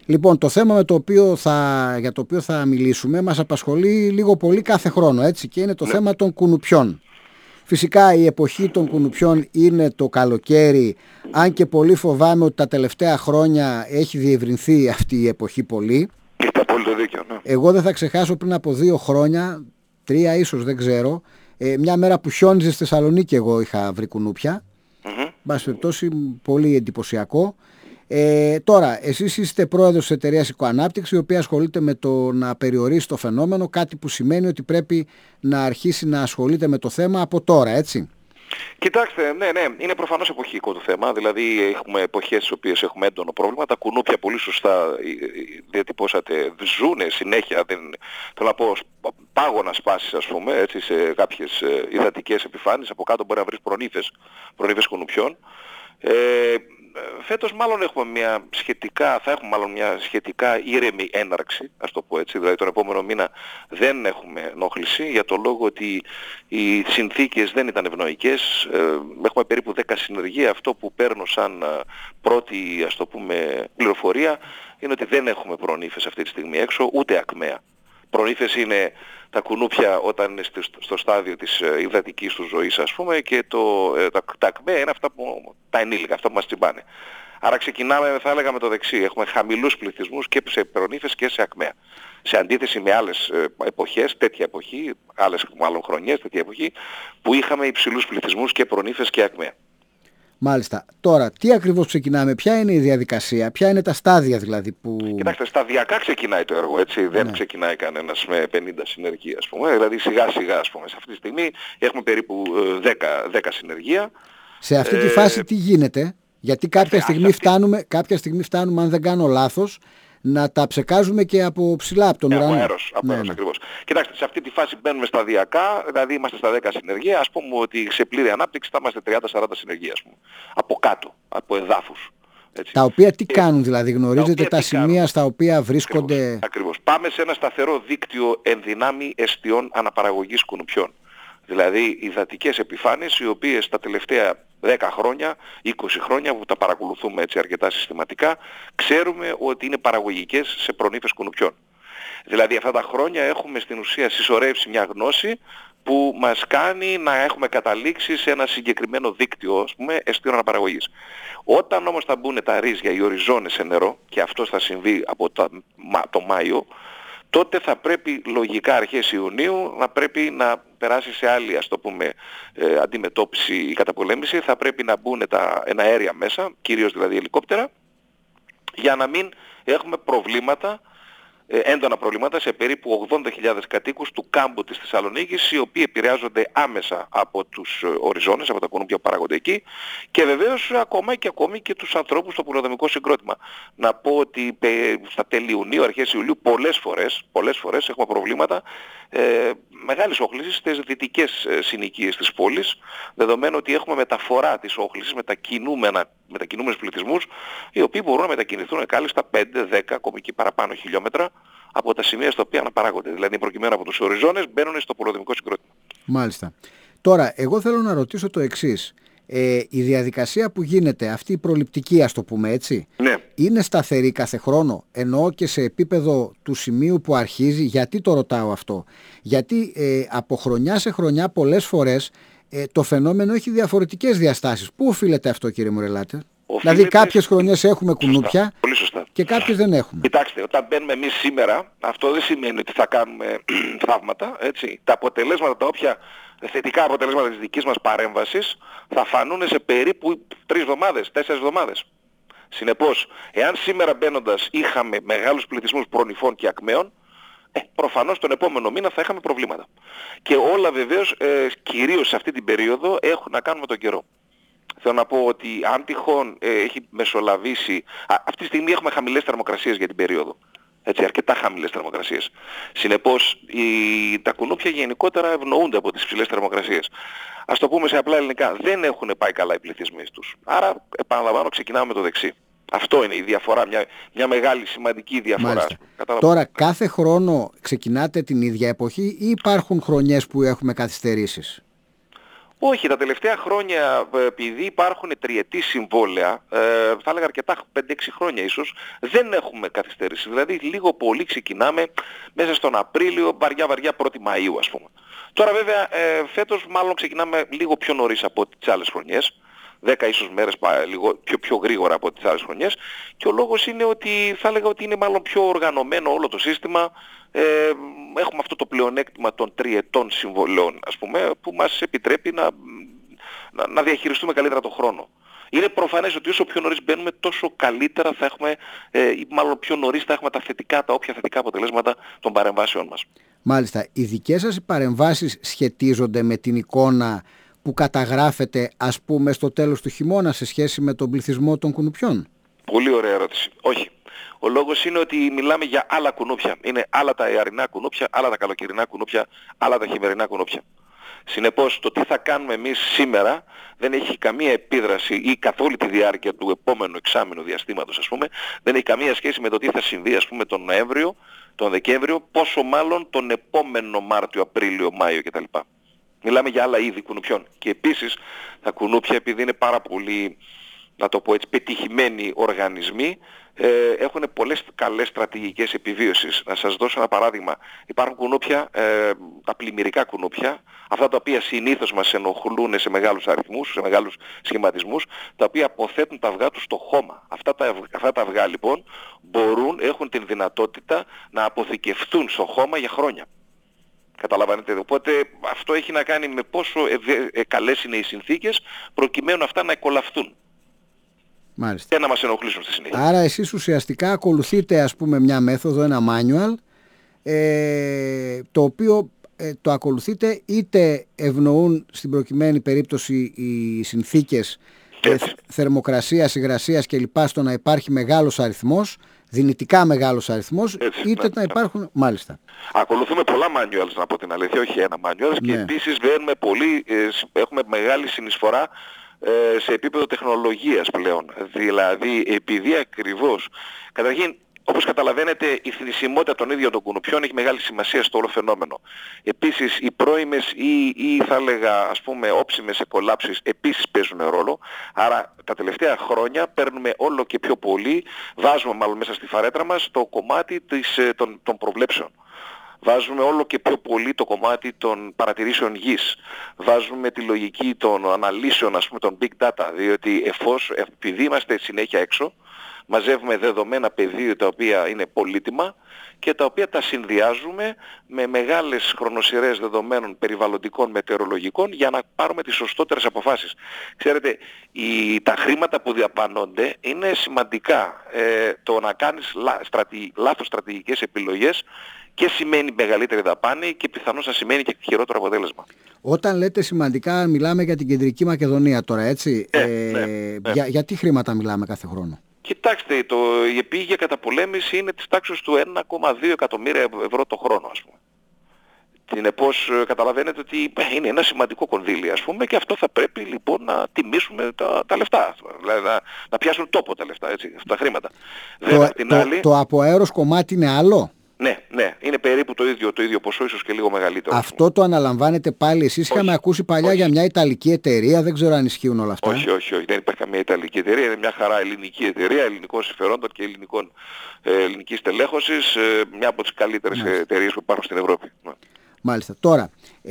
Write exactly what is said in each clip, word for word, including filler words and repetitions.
Λοιπόν, το θέμα με το οποίο θα, για το οποίο θα μιλήσουμε μας απασχολεί λίγο πολύ κάθε χρόνο, έτσι, και είναι το Ναι. θέμα των κουνουπιών. Φυσικά η εποχή των κουνουπιών είναι το καλοκαίρι, αν και πολύ φοβάμαι ότι τα τελευταία χρόνια έχει διευρυνθεί αυτή η εποχή πολύ. Έχετε απόλυτο δίκιο, ναι. Εγώ δεν θα ξεχάσω πριν από δύο χρόνια, τρία ίσως, δεν ξέρω, ε, μια μέρα που χιόνιζε στη Θεσσαλονίκη εγώ είχα βρει κουνούπια. Mm-hmm. Μπας περιπτώσει, πολύ εντυπωσιακό. Ε, τώρα, εσείς είστε πρόεδρος της εταιρείας Οικοανάπτυξη, η οποία ασχολείται με το να περιορίσει το φαινόμενο, κάτι που σημαίνει ότι πρέπει να αρχίσει να ασχολείται με το θέμα από τώρα, έτσι. Κοιτάξτε, ναι, ναι, είναι προφανώς εποχικό το θέμα. Δηλαδή, έχουμε εποχές στις οποίες έχουμε έντονο πρόβλημα. Τα κουνούπια, πολύ σωστά διατυπώσατε, ζούνε συνέχεια. Δεν, θέλω να πω, πάγωνα σπάσεις, ας πούμε, έτσι, σε κάποιες υδατικές επιφάνειες. Από κάτω μπορεί να βρεις προνύφες, προνύφες κουνουπιών. Ε, φέτος μάλλον έχουμε μια σχετικά, θα έχουμε μάλλον μια σχετικά ήρεμη έναρξη, ας το πω έτσι, δηλαδή τον επόμενο μήνα δεν έχουμε ενόχληση για το λόγο ότι οι συνθήκες δεν ήταν ευνοϊκές, ε, έχουμε περίπου δέκα συνεργεία. Αυτό που παίρνω σαν πρώτη, ας το πούμε, πληροφορία είναι ότι δεν έχουμε προνύφες αυτή τη στιγμή έξω, ούτε ακμαία. Προνύφες είναι τα κουνούπια όταν είναι στο στάδιο της υδατικής του ζωής, ας πούμε, και το, τα, τα ακμαία είναι αυτά που, τα ενήλικα, αυτά που μας τσιμπάνε. Άρα ξεκινάμε, θα έλεγα, με το δεξί. Έχουμε χαμηλούς πληθυσμούς και σε προνύφες και σε ακμαία. Σε αντίθεση με άλλες εποχές, τέτοια εποχή, άλλες μάλλον χρονιές, τέτοια εποχή, που είχαμε υψηλούς πληθυσμούς και προνύφες και ακμαία. Μάλιστα. Τώρα, τι ακριβώς ξεκινάμε, ποια είναι η διαδικασία, ποια είναι τα στάδια δηλαδή που... Κοιτάξτε, σταδιακά ξεκινάει το έργο, έτσι. Δεν Ναι. ξεκινάει κανένας με πενήντα συνεργεία, ας πούμε. Δηλαδή σιγά σιγά, ας πούμε. Σε αυτή τη στιγμή έχουμε περίπου δέκα, δέκα συνεργεία. Σε αυτή τη Ε, φάση τι γίνεται, γιατί κάποια σε στιγμή, αυτή- φτάνουμε, κάποια στιγμή φτάνουμε, αν δεν κάνω λάθος, να τα ψεκάζουμε και από ψηλά, από τον Ναι, ουρανό. από αέρος, από Ναι, αέρος ναι. ακριβώς. Κοιτάξτε, σε αυτή τη φάση μπαίνουμε σταδιακά, δηλαδή είμαστε στα δέκα συνεργεία. Ας πούμε ότι σε πλήρη ανάπτυξη θα είμαστε τριάντα σαράντα συνεργεία, ας πούμε. Από κάτω, από εδάφους. Έτσι. Τα οποία τι Και- κάνουν, δηλαδή γνωρίζετε οποία τα τι σημεία κάνουν. στα οποία βρίσκονται... Ακριβώς, ακριβώς. Πάμε σε ένα σταθερό δίκτυο ενδυνάμει εστιών αναπαραγωγής κουνουπιών. Δηλαδή υδατικές επιφάνειες οι οποίες τα τελευταία δέκα χρόνια, είκοσι χρόνια που τα παρακολουθούμε έτσι αρκετά συστηματικά, ξέρουμε ότι είναι παραγωγικές σε προνύφες κουνουπιών. Δηλαδή αυτά τα χρόνια έχουμε στην ουσία συσσωρεύσει μια γνώση που μας κάνει να έχουμε καταλήξει σε ένα συγκεκριμένο δίκτυο, ας πούμε, εστίων αναπαραγωγής. Όταν όμως θα μπουν τα ρύζια, οι οριζόνες σε νερό, και αυτό θα συμβεί από το, το Μάιο, τότε θα πρέπει λογικά αρχές Ιουνίου να πρέπει να περάσει σε άλλη, ας το πούμε, ε, αντιμετώπιση ή καταπολέμηση. Θα πρέπει να μπουν τα εναέρια μέσα, κυρίως δηλαδή ελικόπτερα, για να μην έχουμε προβλήματα, έντονα προβλήματα σε περίπου ογδόντα χιλιάδες κατοίκους του κάμπου της Θεσσαλονίκης, οι οποίοι επηρεάζονται άμεσα από τους οριζόνες, από τα κουνούπια που παράγονται εκεί, και βεβαίως ακόμα και ακόμη και τους ανθρώπους στο πολεοδομικό συγκρότημα. Να πω ότι στα τέλη Ιουνίου, αρχές Ιουλίου, πολλές φορές, πολλές φορές έχουμε προβλήματα ε, μεγάλης όχλησης στις δυτικές ε, συνοικίες της πόλης, δεδομένου ότι έχουμε μεταφορά της όχλησης, μετακινούμενα, μετακινούμενους πληθυσμούς, οι οποίοι μπορούν να μετακινηθούν κάλλιστα πέντε, δέκα, ακόμη και παραπάνω χιλιόμετρα από τα σημεία στα οποία αναπαράγονται. Δηλαδή προκειμένου από τους οριζόνες μπαίνουν στο πολεοδομικό συγκρότημα. Μάλιστα. Τώρα, εγώ θέλω να ρωτήσω το εξής. Ε, η διαδικασία που γίνεται, αυτή η προληπτική, ας το πούμε έτσι, Ναι. είναι σταθερή κάθε χρόνο, εννοώ και σε επίπεδο του σημείου που αρχίζει. Γιατί το ρωτάω αυτό? Γιατί ε, από χρονιά σε χρονιά πολλές φορές ε, το φαινόμενο έχει διαφορετικές διαστάσεις. Πού οφείλεται αυτό, κύριε Μουρελάτε? Οφείλεται Δηλαδή κάποιες στην- χρονιές έχουμε κουνούπια. Σωστά. Πολύ σωστά. Και κάποιες δεν έχουμε. Κοιτάξτε, όταν μπαίνουμε εμείς σήμερα, αυτό δεν σημαίνει ότι θα κάνουμε θαύματα, έτσι. Τα αποτελέσματα, τα όποια θετικά αποτελέσματα της δικής μας παρέμβασης θα φανούν σε περίπου τρεις εβδομάδες, τέσσερις εβδομάδες. Συνεπώς, εάν σήμερα μπαίνοντας είχαμε μεγάλους πληθυσμούς προνυφών και ακμαίων, ε, προφανώς τον επόμενο μήνα θα είχαμε προβλήματα. Και όλα βεβαίως, ε, κυρίως σε αυτή την περίοδο, έχουν να κάνουν με τον καιρό. Θέλω να πω ότι αν τυχόν ε, έχει μεσολαβήσει... Α, αυτή τη στιγμή έχουμε χαμηλές θερμοκρασίες για την περίοδο. Έτσι, αρκετά χαμηλές θερμοκρασίες. Συνεπώς, οι, τα κουνούπια γενικότερα ευνοούνται από τις ψηλές θερμοκρασίες. Ας το πούμε σε απλά ελληνικά, δεν έχουν πάει καλά οι πληθυσμοί τους. Άρα, επαναλαμβάνω, ξεκινάμε με το δεξί. Αυτό είναι η διαφορά, μια, μια μεγάλη σημαντική διαφορά. Τώρα, κάθε χρόνο ξεκινάτε την ίδια εποχή ή υπάρχουν χρονιές που έχουμε καθυστερήσεις? Όχι, τα τελευταία χρόνια, επειδή υπάρχουν τριετή συμβόλαια, ε, θα έλεγα αρκετά πέντε έξι χρόνια ίσως, δεν έχουμε καθυστέρηση. Δηλαδή λίγο πολύ ξεκινάμε μέσα στον Απρίλιο, βαριά βαριά πρώτη Μαΐου ας πούμε. Τώρα βέβαια ε, φέτος μάλλον ξεκινάμε λίγο πιο νωρίς από τις άλλες χρονιές. δέκα ίσως μέρες λίγο πιο, πιο γρήγορα από τις άλλες χρονιές, και ο λόγος είναι ότι θα έλεγα ότι είναι μάλλον πιο οργανωμένο όλο το σύστημα. Ε, έχουμε αυτό το πλεονέκτημα των τριετών συμβολών ας πούμε, που μας επιτρέπει να, να, να διαχειριστούμε καλύτερα τον χρόνο. Είναι προφανές ότι όσο πιο νωρίς μπαίνουμε τόσο καλύτερα θα έχουμε, ε, ή μάλλον πιο νωρίς θα έχουμε τα θετικά, τα όποια θετικά αποτελέσματα των παρεμβάσεων μας. Μάλιστα. Οι δικές σας παρεμβάσεις σχετίζονται με την εικόνα που καταγράφεται ας πούμε στο τέλος του χειμώνα σε σχέση με τον πληθυσμό των κουνουπιών? Πολύ ωραία ερώτηση. Όχι. Ο λόγος είναι ότι μιλάμε για άλλα κουνούπια. Είναι άλλα τα ιαρινά κουνούπια, άλλα τα καλοκαιρινά κουνούπια, άλλα τα χειμερινά κουνούπια. Συνεπώς το τι θα κάνουμε εμείς σήμερα δεν έχει καμία επίδραση, ή καθ' όλη τη διάρκεια του επόμενου εξάμηνου διαστήματος ας πούμε, δεν έχει καμία σχέση με το τι θα συμβεί ας πούμε τον Νοέμβριο, τον Δεκέμβριο, πόσο μάλλον τον επόμενο Μάρτιο, Απρίλιο, Μάιο κτλ. Μιλάμε για άλλα είδη κουνουπιών. Και επίσης τα κουνούπια, επειδή είναι πάρα πολύ, να το πω έτσι, πετυχημένοι οργανισμοί, ε, έχουν πολλές καλές στρατηγικές επιβίωσης. Να σας δώσω ένα παράδειγμα. Υπάρχουν κουνούπια, ε, τα πλημμυρικά κουνούπια, αυτά τα οποία συνήθως μας ενοχλούν σε μεγάλους αριθμούς, σε μεγάλους σχηματισμούς, τα οποία αποθέτουν τα αυγά τους στο χώμα. Αυτά τα, αυτά τα αυγά λοιπόν μπορούν, έχουν την δυνατότητα να αποθηκευτούν στο χώμα για χρόνια. Καταλαβαίνετε. Οπότε αυτό έχει να κάνει με πόσο ευε... ε, καλές είναι οι συνθήκες προκειμένου αυτά να εκολαφθούν. Μάλιστα. Και να μας ενοχλήσουν στη συνέχεια. Άρα εσείς ουσιαστικά ακολουθείτε ας πούμε μια μέθοδο, ένα manual, ε, το οποίο ε, το ακολουθείτε είτε ευνοούν στην προκειμένη περίπτωση οι συνθήκες ε, θερμοκρασίας, υγρασίας κλπ. Στο να υπάρχει μεγάλος αριθμός, δυνητικά μεγάλος αριθμός, έτσι, είτε ναι, να υπάρχουν, ναι. Μάλιστα. Ακολουθούμε πολλά manuals, να πω την αλήθεια, όχι ένα manuals, ναι. Και επίσης βγαίνουμε πολύ, ε, έχουμε μεγάλη συνεισφορά ε, σε επίπεδο τεχνολογίας πλέον. Δηλαδή, επειδή ακριβώς, καταρχήν, όπως καταλαβαίνετε, η θνησιμότητα των ίδιων των κουνουπιών έχει μεγάλη σημασία στο όλο φαινόμενο. Επίσης, οι πρώιμες ή, ή θα έλεγα ας πούμε όψιμες εκολάψεις επίσης παίζουν ρόλο. Άρα τα τελευταία χρόνια παίρνουμε όλο και πιο πολύ, βάζουμε μάλλον μέσα στη φαρέτρα μας το κομμάτι της, των, των προβλέψεων. Βάζουμε όλο και πιο πολύ το κομμάτι των παρατηρήσεων γης. Βάζουμε τη λογική των αναλύσεων, ας πούμε, των big data, διότι εφόσον, επειδή είμαστε συνέχεια έξω, μαζεύουμε δεδομένα πεδίου τα οποία είναι πολύτιμα και τα οποία τα συνδυάζουμε με μεγάλες χρονοσειρές δεδομένων περιβαλλοντικών, μετεωρολογικών, για να πάρουμε τις σωστότερες αποφάσεις. Ξέρετε, οι, τα χρήματα που διαπανώνται είναι σημαντικά. Ε, το να κάνεις λά, στρατη, λάθος στρατηγικές επιλογές και σημαίνει μεγαλύτερη δαπάνη και πιθανώς να σημαίνει και χειρότερο αποτέλεσμα. Όταν λέτε σημαντικά, μιλάμε για την Κεντρική Μακεδονία τώρα, έτσι. Ε, ε, ναι, ναι. Για, για τι χρήματα μιλάμε κάθε χρόνο? Κοιτάξτε, το, η επίγεια καταπολέμηση είναι της τάξης του ένα κόμμα δύο εκατομμύρια ευρώ το χρόνο, ας πούμε. Συνεπώς καταλαβαίνετε ότι είναι ένα σημαντικό κονδύλι, ας πούμε, και αυτό θα πρέπει λοιπόν να τιμήσουμε τα, τα λεφτά, δηλαδή να, να πιάσουν τόπο τα λεφτά, έτσι, αυτά τα χρήματα. Το, Βέβαια, την το, άλλη... το από αέρος κομμάτι είναι άλλο? Ναι, ναι, είναι περίπου το ίδιο, το ίδιο ποσό, ίσως και λίγο μεγαλύτερο. Αυτό το αναλαμβάνετε πάλι εσείς? Όχι, είχαμε ακούσει παλιά όχι. για μια Ιταλική εταιρεία, δεν ξέρω αν ισχύουν όλα αυτά. Όχι, όχι, όχι, δεν υπάρχει καμία Ιταλική εταιρεία, είναι μια χαρά ελληνική εταιρεία, ελληνικών συμφερόντων και ελληνικών, ε, ελληνικής τελέχωσης, ε, μια από τις καλύτερες εταιρείες που υπάρχουν στην Ευρώπη. Μάλιστα. Τώρα,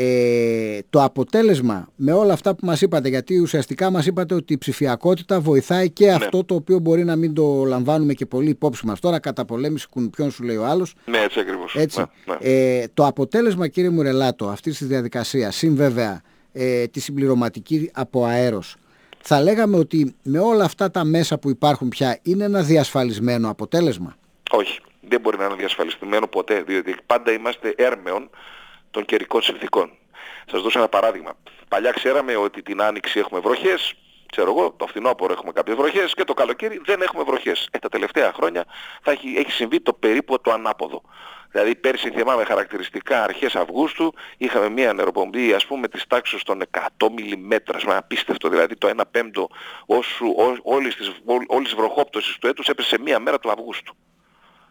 ε, το αποτέλεσμα με όλα αυτά που μας είπατε, γιατί ουσιαστικά μας είπατε ότι η ψηφιακότητα βοηθάει και ναι. αυτό το οποίο μπορεί να μην το λαμβάνουμε και πολύ υπόψη μας. Τώρα καταπολέμηση κουνουπιών σου λέει ο άλλος. Ναι, έτσι ακριβώς. Έτσι. Ναι, ναι. Ε, το αποτέλεσμα, κύριε Μουρελάτο, αυτής της διαδικασίας, συν βέβαια ε, τη συμπληρωματική από αέρος, θα λέγαμε ότι με όλα αυτά τα μέσα που υπάρχουν πια είναι ένα διασφαλισμένο αποτέλεσμα? Όχι, δεν μπορεί να είναι διασφαλισμένο ποτέ, διότι πάντα είμαστε έρμεων των καιρικών συνθήκων. Σας δώσω ένα παράδειγμα. Παλιά ξέραμε ότι την άνοιξη έχουμε βροχές, ξέρω εγώ, το φθινόπωρο έχουμε κάποιες βροχές και το καλοκαίρι δεν έχουμε βροχές. Ε, τα τελευταία χρόνια θα έχει, έχει συμβεί το περίπου το ανάποδο. Δηλαδή πέρσι θυμάμαι χαρακτηριστικά αρχές Αυγούστου είχαμε μια νεροπομπή ας πούμε της τάξης των εκατό μιλιμέτρα, απίστευτο, δηλαδή το ένα πέμπτο όσου, ό, όλης της, όλης της βροχόπτωσης του έτους έπεσε σε μία μέρα του Αυγούστου.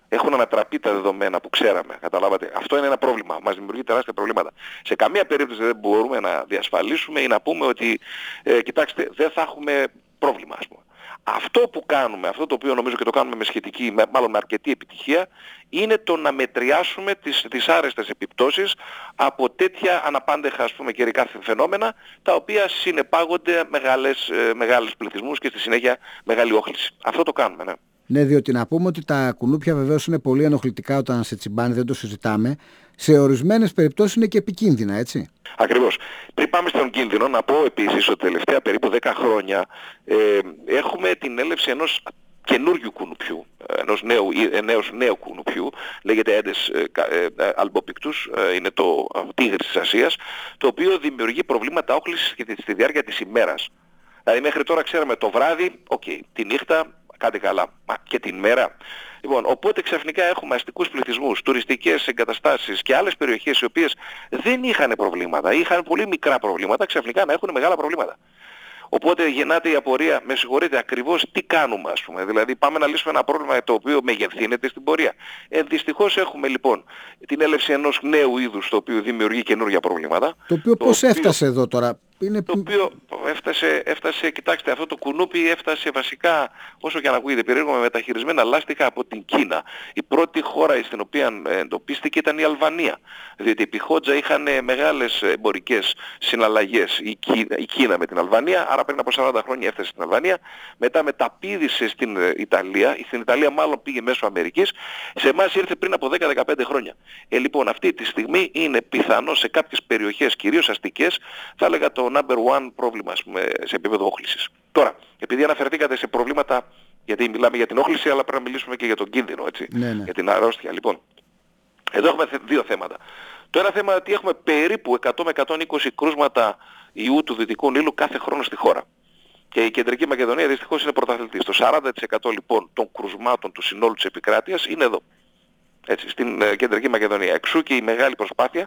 Έχουν ανατραπεί τα δεδομένα που ξέραμε. Καταλάβατε. Αυτό είναι ένα πρόβλημα. Μας δημιουργεί τεράστια προβλήματα. Σε καμία περίπτωση δεν μπορούμε να διασφαλίσουμε ή να πούμε ότι ε, κοιτάξτε, δεν θα έχουμε πρόβλημα, ας πούμε. Αυτό που κάνουμε, αυτό το οποίο νομίζω και το κάνουμε με σχετική, με, μάλλον με αρκετή επιτυχία, είναι το να μετριάσουμε τις, τις άρεστες επιπτώσεις από τέτοια αναπάντεχα, ας πούμε, καιρικά φαινόμενα, τα οποία συνεπάγονται μεγάλες, ε, μεγάλους πληθυσμούς και στη συνέχεια μεγάλη όχληση. Αυτό το κάνουμε, ναι. Ναι, διότι να πούμε ότι τα κουνούπια βεβαίως είναι πολύ ενοχλητικά όταν σε τσιμπάνε, δεν το συζητάμε. Σε ορισμένες περιπτώσεις είναι και επικίνδυνα, έτσι. Ακριβώς. Πριν πάμε στον κίνδυνο, να πω επίσης ότι τελευταία περίπου δέκα χρόνια ε, έχουμε την έλευση ενός καινούριου κουνουπιού, ενός νέου, ενός νέου κουνουπιού, λέγεται Aedes albopictus, είναι το τίγρης της Ασίας, το οποίο δημιουργεί προβλήματα όχλησης στη διάρκεια της ημέρας. Δηλαδή μέχρι τώρα ξέραμε το βράδυ, οκ, okay, τη νύχτα, κάντε καλά, μα και την μέρα. Λοιπόν, οπότε ξαφνικά έχουμε αστικούς πληθυσμούς, τουριστικές εγκαταστάσεις και άλλες περιοχές οι οποίες δεν είχαν προβλήματα, είχαν πολύ μικρά προβλήματα, ξαφνικά να έχουν μεγάλα προβλήματα. Οπότε γεννάται η απορία, με συγχωρείτε, ακριβώς τι κάνουμε, ας πούμε. Δηλαδή πάμε να λύσουμε ένα πρόβλημα το οποίο μεγεθύνεται στην πορεία. Ε, δυστυχώς έχουμε λοιπόν την έλευση ενός νέου είδους το οποίο δημιουργεί καινούργια προβλήματα. Το οποίο το πώς οποίο... έφτασε εδώ τώρα. Είναι... Το οποίο έφτασε, έφτασε, κοιτάξτε, αυτό το κουνούπι έφτασε βασικά, όσο και αν ακούγεται περίεργο, με μεταχειρισμένα λάστιχα από την Κίνα. Η πρώτη χώρα στην οποία εντοπίστηκε ήταν η Αλβανία. Διότι επί Χότζα είχαν μεγάλες εμπορικές συναλλαγές η Κίνα, η Κίνα με την Αλβανία, άρα πριν από σαράντα χρόνια έφτασε στην Αλβανία, μετά μεταπήδησε στην Ιταλία, στην Ιταλία μάλλον πήγε μέσω Αμερικής, σε εμάς ήρθε πριν από δέκα με δεκαπέντε χρόνια. Ε, λοιπόν, αυτή τη στιγμή είναι πιθανό σε κάποιες περιοχές, κυρίως αστικές, θα έλεγα το number one πρόβλημα, ας πούμε, σε επίπεδο όχλησης. Τώρα, επειδή αναφερθήκατε σε προβλήματα, γιατί μιλάμε για την όχληση, αλλά πρέπει να μιλήσουμε και για τον κίνδυνο, έτσι, ναι, ναι. για την αρρώστια. Λοιπόν, εδώ έχουμε δύο θέματα. Το ένα θέμα είναι ότι έχουμε περίπου εκατό με εκατόν είκοσι κρούσματα ιού του Δυτικού Νείλου κάθε χρόνο στη χώρα. Και η Κεντρική Μακεδονία δυστυχώς είναι πρωταθλητής. Το σαράντα τοις εκατό λοιπόν των κρουσμάτων του συνόλου της επικράτειας είναι εδώ. Έτσι, στην ε, Κεντρική Μακεδονία. Εξού και η μεγάλη προσπάθεια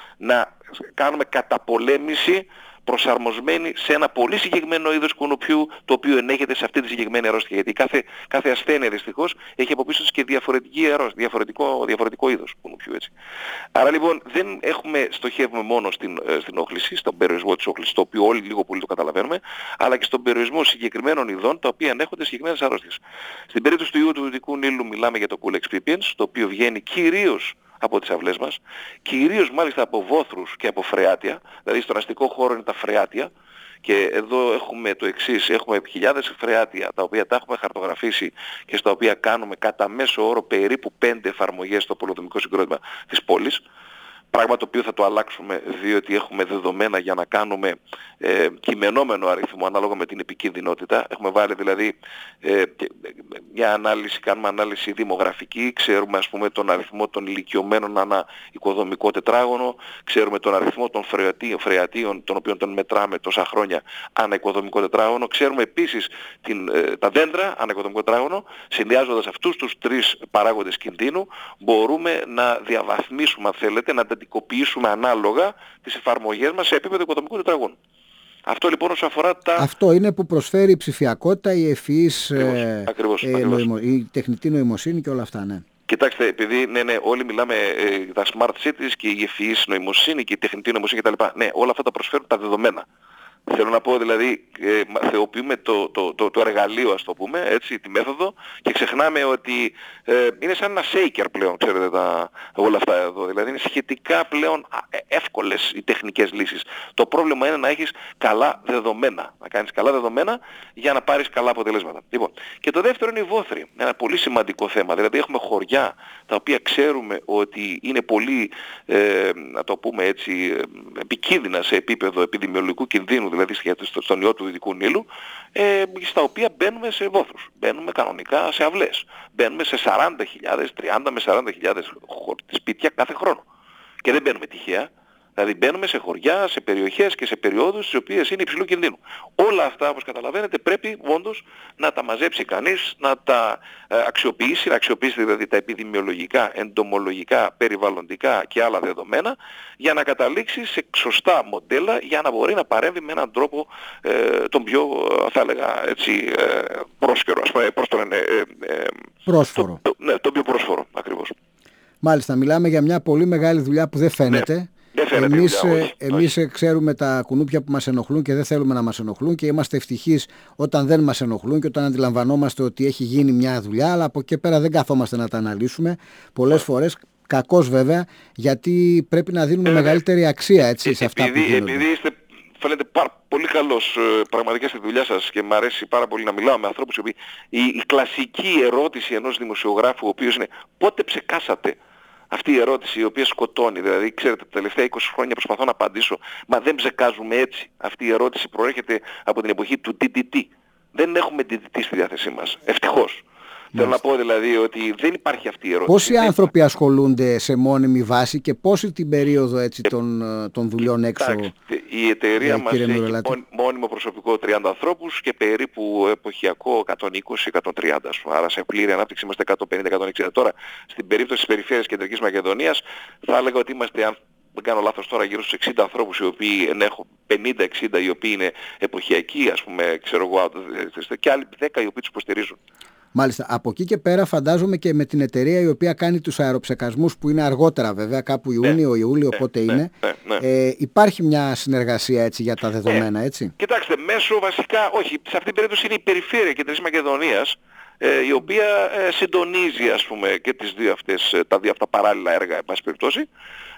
να κάνουμε καταπολέμηση προσαρμοσμένη σε ένα πολύ συγκεκριμένο είδος κουνουπιού, το οποίο ενέχεται σε αυτή τη συγκεκριμένη αρρώστια. Γιατί κάθε, κάθε ασθένεια δυστυχώς έχει από πίσω της και διαφορετική αρρώστια, διαφορετικό, διαφορετικό είδος κουνουπιού. Έτσι. Άρα λοιπόν δεν έχουμε, στοχεύουμε μόνο στην, στην όχληση, στον περιορισμό της όχλησης, το οποίο όλοι λίγο πολύ το καταλαβαίνουμε, αλλά και στον περιορισμό συγκεκριμένων ειδών, τα οποία ενέχονται συγκεκριμένες αρρώστιες. Στην περίπτωση του ιού του Δυτικού Νείλου μιλάμε για το cool excipients, το οποίο βγαίνει κυρίως από τις αυλές μας, κυρίως μάλιστα από βόθρους και από φρεάτια, δηλαδή στον αστικό χώρο είναι τα φρεάτια, και εδώ έχουμε το εξής, έχουμε χιλιάδες φρεάτια τα οποία τα έχουμε χαρτογραφήσει και στα οποία κάνουμε κατά μέσο όρο περίπου πέντε εφαρμογές στο πολεοδομικό συγκρότημα της πόλης. Πράγμα το οποίο θα το αλλάξουμε, διότι έχουμε δεδομένα για να κάνουμε ε, κειμενόμενο αριθμό ανάλογα με την επικίνδυνοτητα. Έχουμε βάλει δηλαδή ε, μια ανάλυση, κάνουμε ανάλυση δημογραφική, ξέρουμε ας πούμε τον αριθμό των ηλικιωμένων ανά οικοδομικό τετράγωνο, ξέρουμε τον αριθμό των φρεατίων, φρεατίων των οποίων τον μετράμε τόσα χρόνια ανά οικοδομικό τετράγωνο, ξέρουμε επίσης την, ε, τα δέντρα ανά οικοδομικό τετράγωνο. Συνδυάζοντας αυτούς τους τρεις παράγοντες κινδύνου μπορούμε να διαβαθμίσουμε, αν θέλετε, να αντικοποιήσουμε ανάλογα τις εφαρμογές μας σε επίπεδο οικοδομικού τετραγώνου. Αυτό λοιπόν όσο αφορά τα... Αυτό είναι που προσφέρει η ψηφιακότητα, η ευφυής, ακριβώς, ακριβώς, ε, ακριβώς. νοημο, η τεχνητή νοημοσύνη και όλα αυτά, ναι. Κοιτάξτε, επειδή ναι, ναι, όλοι μιλάμε ε, τα smart cities και η ευφυής νοημοσύνη και η τεχνητή νοημοσύνη κτλ. Ναι, όλα αυτά τα προσφέρουν τα δεδομένα. Θέλω να πω δηλαδή, ε, θεοποιούμε το, το, το, το εργαλείο, ας το πούμε, έτσι, τη μέθοδο, και ξεχνάμε ότι ε, είναι σαν ένα shaker πλέον, ξέρετε, τα, όλα αυτά εδώ. Δηλαδή είναι σχετικά πλέον εύκολες οι τεχνικές λύσεις. Το πρόβλημα είναι να έχεις καλά δεδομένα, να κάνεις καλά δεδομένα για να πάρεις καλά αποτελέσματα. Λοιπόν, και το δεύτερο είναι η βόθρη, ένα πολύ σημαντικό θέμα. Δηλαδή έχουμε χωριά τα οποία ξέρουμε ότι είναι πολύ, ε, να το πούμε έτσι, επικίνδυνα σε επίπεδο επιδημιολογικού κινδύνου, δηλαδή στον ιό του Δυτικού Νείλου, ε, στα οποία μπαίνουμε σε βόθρους, μπαίνουμε κανονικά σε αυλές, μπαίνουμε σε σαράντα χιλιάδες, τριάντα με σαράντα χιλιάδες σπίτια κάθε χρόνο. Και δεν μπαίνουμε τυχαία, δηλαδή μπαίνουμε σε χωριά, σε περιοχές και σε περιόδους στις οποίες είναι υψηλού κινδύνου. Όλα αυτά, όπως καταλαβαίνετε, πρέπει όντως να τα μαζέψει κανείς, να τα ε, αξιοποιήσει, να αξιοποιήσει δηλαδή τα επιδημιολογικά, εντομολογικά, περιβαλλοντικά και άλλα δεδομένα, για να καταλήξει σε σωστά μοντέλα, για να μπορεί να παρέμβει με έναν τρόπο ε, τον πιο, θα έλεγα έτσι, ε, πρόσκαιρο, ας πούμε, πώς το λένε, ε, ε, πρόσφορο. Το, το, ναι, τον πιο πρόσφορο. Μάλιστα, μιλάμε για μια πολύ μεγάλη δουλειά που δεν φαίνεται. Ναι. Δεν φαίνεται εμείς, δουλειά, όχι, εμείς όχι. ξέρουμε τα κουνούπια που μας ενοχλούν και δεν θέλουμε να μας ενοχλούν και είμαστε ευτυχείς όταν δεν μας ενοχλούν και όταν αντιλαμβανόμαστε ότι έχει γίνει μια δουλειά, αλλά από εκεί πέρα δεν καθόμαστε να τα αναλύσουμε πολλές φορές. Κακώς βέβαια, γιατί πρέπει να δίνουμε ε, μεγαλύτερη αξία έτσι, σε αυτά επειδή, που γίνονται. Επειδή είστε, φαίνεται πάρα πολύ καλός ε, πραγματικά στη δουλειά σας και μου αρέσει πάρα πολύ να μιλάω με ανθρώπους οι οποίοι, η, η κλασική ερώτηση ενός δημοσιογράφου ο οποίος είναι πότε ψεκάσατε. Αυτή η ερώτηση η οποία σκοτώνει, δηλαδή ξέρετε τα τελευταία είκοσι χρόνια προσπαθώ να απαντήσω, μα δεν ψεκάζουμε έτσι. Αυτή η ερώτηση προέρχεται από την εποχή του ντι ντι τι. Δεν έχουμε ντι ντι τι στη διάθεσή μας, ευτυχώς. Θέλω να πω δηλαδή ότι δεν υπάρχει αυτή η ερώτηση. Πόσοι δεν άνθρωποι υπάρχει. ασχολούνται σε μόνιμη βάση και πόσοι την περίοδο έτσι, των, των δουλειών έξω? Εντάξει, η εταιρεία ε, μας έχει μόνιμο, μόνιμο προσωπικό τριάντα ανθρώπους και περίπου εποχιακό εκατόν είκοσι με εκατόν τριάντα. Άρα σε πλήρη ανάπτυξη είμαστε εκατόν πενήντα με εκατόν εξήντα. Τώρα στην περίπτωση της περιφέρειας Κεντρικής Μακεδονίας θα έλεγα ότι είμαστε, αν δεν κάνω λάθος τώρα, γύρω στους εξήντα ανθρώπους οι οποίοι έχω πενήντα εξήντα οι οποίοι είναι εποχιακοί, ας πούμε, ξέρω εγώ, και άλλοι δέκα οι οποίοι τους υποστηρίζουν. Μάλιστα. Από εκεί και πέρα φαντάζομαι και με την εταιρεία η οποία κάνει τους αεροψεκασμούς που είναι αργότερα βέβαια, κάπου Ιούνιο, ναι, Ιούλιο, ναι, πότε ναι, είναι. Ναι, ναι. Ε, υπάρχει μια συνεργασία έτσι για τα δεδομένα, έτσι. Κοιτάξτε, μέσω βασικά, όχι, σε αυτήν την περίπτωση είναι η περιφέρεια Κεντρικής Μακεδονίας, ε, η οποία ε, συντονίζει, ας πούμε, και τις δύο αυτές, τα δύο αυτά παράλληλα έργα, εν πάση περιπτώσει.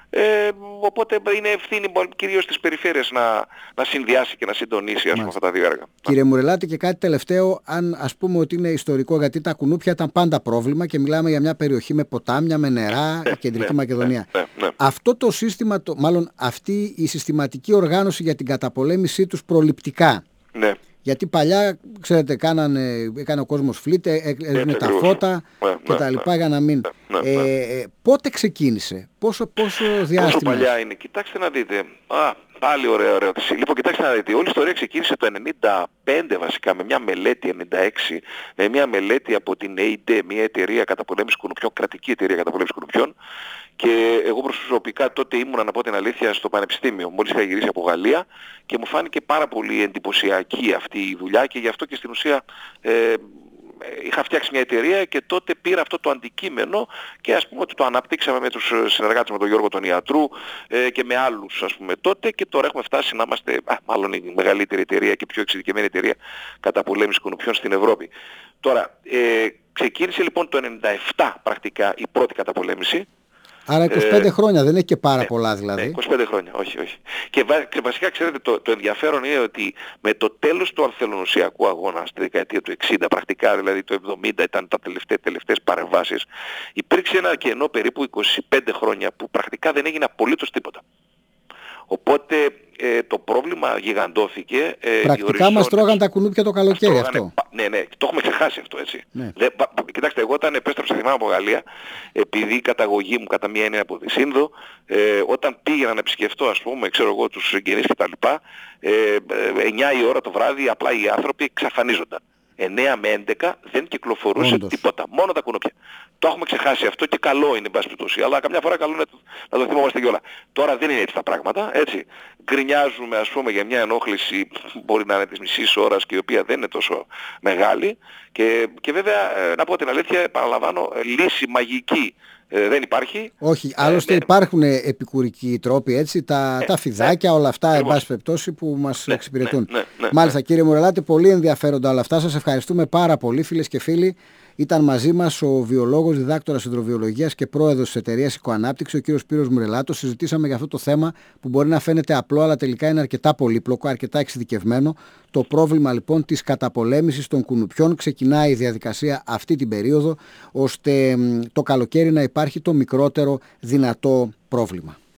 Ε, οπότε είναι ευθύνη κυρίως της περιφέρειας να, να συνδυάσει και να συντονίσει, ας πούμε, αυτά τα δύο έργα. Κύριε Μουρελάτη, και κάτι τελευταίο, αν ας πούμε ότι είναι ιστορικό, γιατί τα κουνούπια ήταν πάντα πρόβλημα και μιλάμε για μια περιοχή με ποτάμια, με νερά, ναι, η Κεντρική ναι, Μακεδονία. Ναι, ναι, ναι. Αυτό το σύστημα, το, μάλλον αυτή η συστηματική οργάνωση για την καταπολέμησή τους προληπτικά. Ναι. Γιατί παλιά, ξέρετε, κάνανε, έκανε ο κόσμος φλίτ, έδινε τα φώτα ναι, και τα λοιπά για να μην... Ναι, ναι, ναι. Ε, πότε ξεκίνησε, πόσο, πόσο διάστημα? Πόσο παλιά είναι, κοιτάξτε να δείτε. Α, πάλι ωραία ερώτηση. Λοιπόν, κοιτάξτε να δείτε, όλη η ιστορία ξεκίνησε το ενενήντα πέντε βασικά με μια μελέτη, ενενήντα έξι, με μια μελέτη από την έι ντι, μια εταιρεία καταπολέμησης κουνουπιών, κρατική εταιρεία καταπολέμησης κουνουπιών. Και εγώ προσωπικά τότε ήμουνα, να πω την αλήθεια, στο πανεπιστήμιο, μόλις είχα γυρίσει από Γαλλία και μου φάνηκε πάρα πολύ εντυπωσιακή αυτή η δουλειά και γι' αυτό και στην ουσία ε, είχα φτιάξει μια εταιρεία και τότε πήρα αυτό το αντικείμενο και ας πούμε ότι το αναπτύξαμε με τους συνεργάτες, με τον Γιώργο τον Ιατρού ε, και με άλλους, ας πούμε, τότε, και τώρα έχουμε φτάσει να είμαστε α, μάλλον η μεγαλύτερη εταιρεία και πιο εξειδικευμένη εταιρεία καταπολέμησης κουνουπιών στην Ευρώπη. Τώρα, ε, ξεκίνησε λοιπόν το ενενήντα επτά πρακτικά η πρώτη καταπολέμηση. Άρα είκοσι πέντε ε, χρόνια, δεν έχει και πάρα ναι, πολλά δηλαδή. Ναι, είκοσι πέντε χρόνια, όχι, όχι. Και βα, βασικά ξέρετε το, το ενδιαφέρον είναι ότι με το τέλος του αρθελονοσιακού αγώνα στη δεκαετία του εξήντα, πρακτικά δηλαδή το εβδομήντα ήταν τα τελευταίες, τελευταίες παρεμβάσεις, υπήρξε ένα κενό περίπου είκοσι πέντε χρόνια που πρακτικά δεν έγινε απολύτως τίποτα. Οπότε ε, το πρόβλημα γιγαντώθηκε. Ε, Πρακτικά μας τρώγαν τα κουνούπια το καλοκαίρι τρώγανε, αυτό. Ναι, ναι, το έχουμε ξεχάσει αυτό, έτσι. Ναι. Δε, πα, κοιτάξτε, εγώ όταν επέστρεψα, θυμάμαι, από Γαλλία, επειδή η καταγωγή μου κατά μία είναι από τη Σύνδο, ε, όταν πήγαινα να επισκεφτώ, ας πούμε, ξέρω εγώ, τους συγγενείς κτλ, ε, εννιά η ώρα το βράδυ απλά οι άνθρωποι εξαφανίζονταν. εννιά με έντεκα δεν κυκλοφορούσε Όντως. τίποτα, μόνο τα κουνούπια. Το έχουμε ξεχάσει αυτό και καλό είναι, εν πάση περιπτώσει, αλλά καμιά φορά καλό είναι να το θυμόμαστε κιόλα. Τώρα δεν είναι έτσι τα πράγματα, έτσι. Γκρινιάζουμε, ας πούμε, για μια ενόχληση που μπορεί να είναι της μισής ώρας και η οποία δεν είναι τόσο μεγάλη και, και βέβαια, να πω την αλήθεια, επαναλαμβάνω, λύση μαγική Ε, δεν υπάρχει. Όχι, άλλωστε ε, ναι. υπάρχουν επικουρικοί τρόποι, έτσι, τα, ε, τα φιδάκια, ε, όλα αυτά, εν πάση περιπτώσει, που μας ναι, εξυπηρετούν. Ναι, ναι, ναι, Μάλιστα, ναι. Κύριε Μουρελάτη, πολύ ενδιαφέροντα όλα αυτά. Σας ευχαριστούμε πάρα πολύ, φίλες και φίλοι. Ήταν μαζί μας ο βιολόγος, διδάκτορας υδροβιολογίας και πρόεδρος της εταιρείας Οικοανάπτυξη, ο κύριος Σπύρος Μουρελάτος. Συζητήσαμε για αυτό το θέμα που μπορεί να φαίνεται απλό, αλλά τελικά είναι αρκετά πολύπλοκο, αρκετά εξειδικευμένο. Το πρόβλημα λοιπόν της καταπολέμησης των κουνουπιών. Ξεκινάει η διαδικασία αυτή την περίοδο, ώστε το καλοκαίρι να υπάρχει το μικρότερο δυνατό πρόβλημα.